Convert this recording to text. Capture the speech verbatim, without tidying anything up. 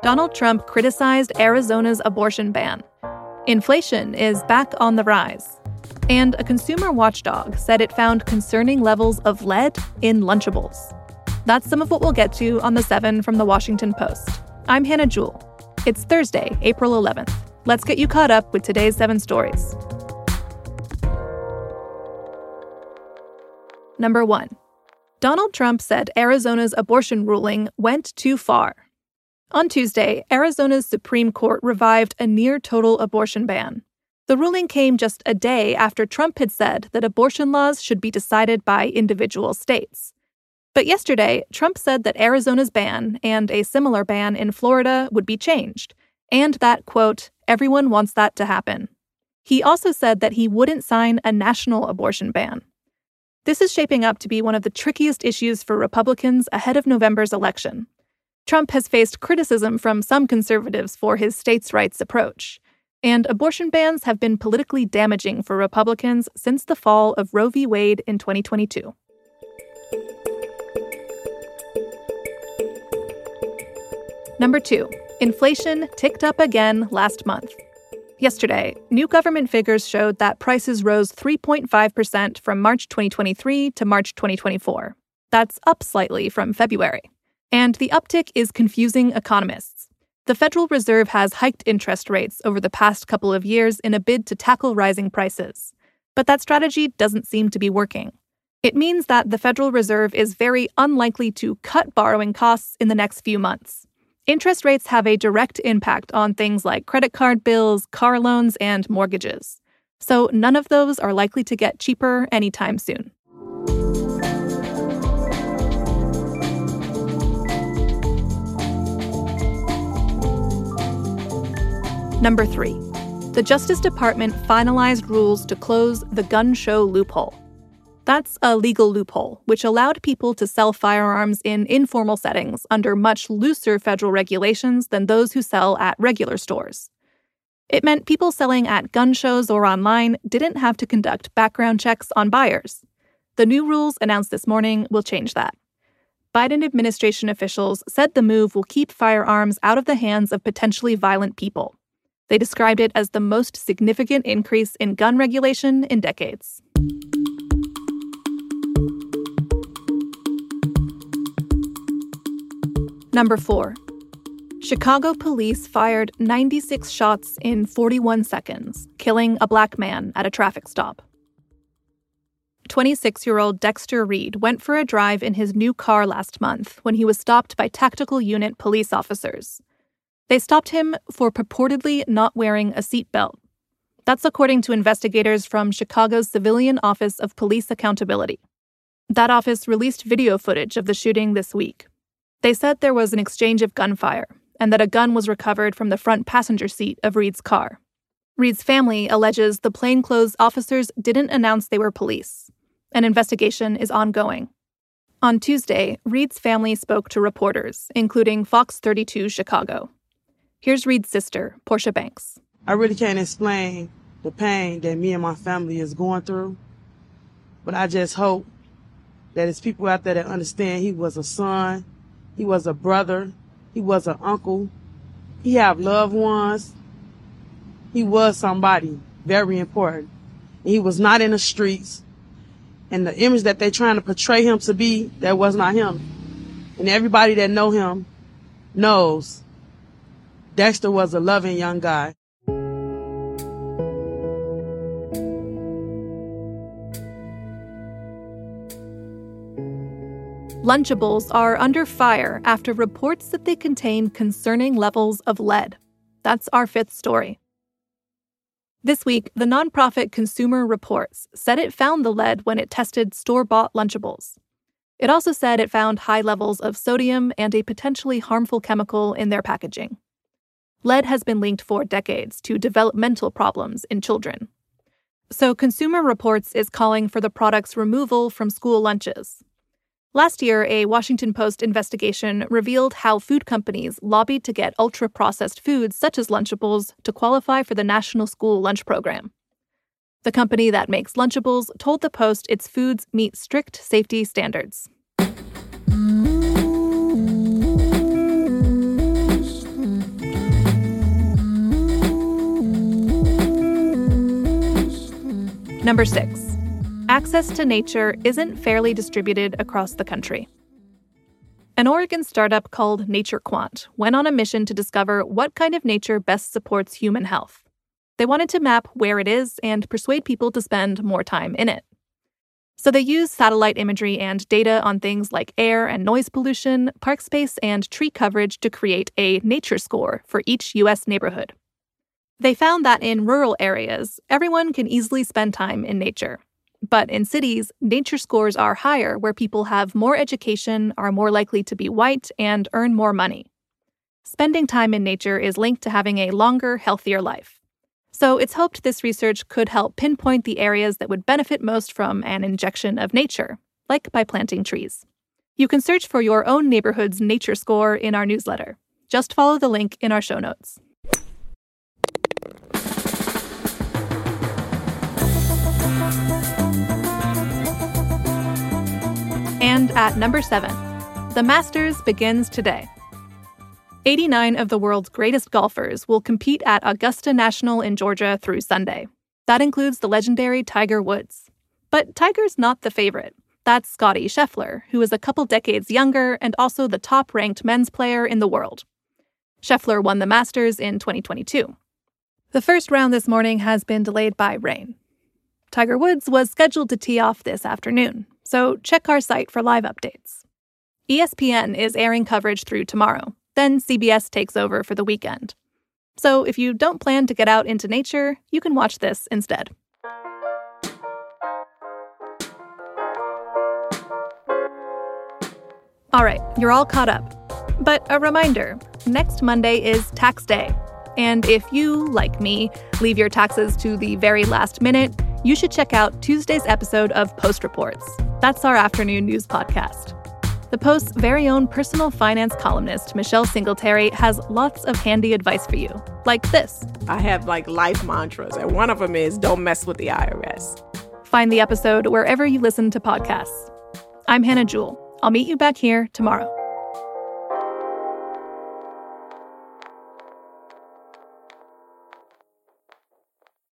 Donald Trump criticized Arizona's abortion ban. Inflation is back on the rise. And a consumer watchdog said it found concerning levels of lead in Lunchables. That's some of what we'll get to on The Seven from The Washington Post. I'm Hannah Jewell. It's Thursday, April eleventh. Let's get you caught up with today's seven stories. Number one. Donald Trump said Arizona's abortion ruling went too far. On Tuesday, Arizona's Supreme Court revived a near-total abortion ban. The ruling came just a day after Trump had said that abortion laws should be decided by individual states. But yesterday, Trump said that Arizona's ban and a similar ban in Florida would be changed, and that, quote, everyone wants that to happen. He also said that he wouldn't sign a national abortion ban. This is shaping up to be one of the trickiest issues for Republicans ahead of November's election. Trump has faced criticism from some conservatives for his states' rights approach, and abortion bans have been politically damaging for Republicans since the fall of Roe v. Wade in twenty twenty-two. Number two, inflation ticked up again last month. Yesterday, new government figures showed that prices rose three point five percent from March twenty twenty-three to March twenty twenty-four. That's up slightly from February. And the uptick is confusing economists. The Federal Reserve has hiked interest rates over the past couple of years in a bid to tackle rising prices. But that strategy doesn't seem to be working. It means that the Federal Reserve is very unlikely to cut borrowing costs in the next few months. Interest rates have a direct impact on things like credit card bills, car loans, and mortgages. So none of those are likely to get cheaper anytime soon. Number three, the Justice Department finalized rules to close the gun show loophole. That's a legal loophole which allowed people to sell firearms in informal settings under much looser federal regulations than those who sell at regular stores. It meant people selling at gun shows or online didn't have to conduct background checks on buyers. The new rules announced this morning will change that. Biden administration officials said the move will keep firearms out of the hands of potentially violent people. They described it as the most significant increase in gun regulation in decades. Number four. Chicago police fired ninety-six shots in forty-one seconds, killing a black man at a traffic stop. twenty-six-year-old Dexter Reed went for a drive in his new car last month when he was stopped by tactical unit police officers. They stopped him for purportedly not wearing a seatbelt. That's according to investigators from Chicago's Civilian Office of Police Accountability. That office released video footage of the shooting this week. They said there was an exchange of gunfire and that a gun was recovered from the front passenger seat of Reed's car. Reed's family alleges the plainclothes officers didn't announce they were police. An investigation is ongoing. On Tuesday, Reed's family spoke to reporters, including Fox thirty-two Chicago. Here's Reed's sister, Portia Banks. I really can't explain the pain that me and my family is going through, but I just hope that there's people out there that understand he was a son, he was a brother, he was an uncle, he have loved ones, he was somebody very important. He was not in the streets, and the image that they're trying to portray him to be, that was not him. And everybody that know him knows Dexter was a loving young guy. Lunchables are under fire after reports that they contain concerning levels of lead. That's our fifth story. This week, the nonprofit Consumer Reports said it found the lead when it tested store-bought Lunchables. It also said it found high levels of sodium and a potentially harmful chemical in their packaging. Lead has been linked for decades to developmental problems in children. So Consumer Reports is calling for the product's removal from school lunches. Last year, a Washington Post investigation revealed how food companies lobbied to get ultra-processed foods such as Lunchables to qualify for the National School Lunch Program. The company that makes Lunchables told the Post its foods meet strict safety standards. Number six, access to nature isn't fairly distributed across the country. An Oregon startup called NatureQuant went on a mission to discover what kind of nature best supports human health. They wanted to map where it is and persuade people to spend more time in it. So they used satellite imagery and data on things like air and noise pollution, park space, and tree coverage to create a nature score for each U S neighborhood. They found that in rural areas, everyone can easily spend time in nature. But in cities, nature scores are higher where people have more education, are more likely to be white, and earn more money. Spending time in nature is linked to having a longer, healthier life. So it's hoped this research could help pinpoint the areas that would benefit most from an injection of nature, like by planting trees. You can search for your own neighborhood's nature score in our newsletter. Just follow the link in our show notes. And at number seven, the Masters begins today. eighty-nine of the world's greatest golfers will compete at Augusta National in Georgia through Sunday. That includes the legendary Tiger Woods. But Tiger's not the favorite. That's Scottie Scheffler, who is a couple decades younger and also the top-ranked men's player in the world. Scheffler won the Masters in twenty twenty-two. The first round this morning has been delayed by rain. Tiger Woods was scheduled to tee off this afternoon, so check our site for live updates. E S P N is airing coverage through tomorrow. Then C B S takes over for the weekend. So if you don't plan to get out into nature, you can watch this instead. All right, you're all caught up. But a reminder, next Monday is tax day. And if you, like me, leave your taxes to the very last minute, you should check out Tuesday's episode of Post Reports. That's our afternoon news podcast. The Post's very own personal finance columnist, Michelle Singletary, has lots of handy advice for you, like this. I have like life mantras, and one of them is don't mess with the I R S. Find the episode wherever you listen to podcasts. I'm Hannah Jewell. I'll meet you back here tomorrow.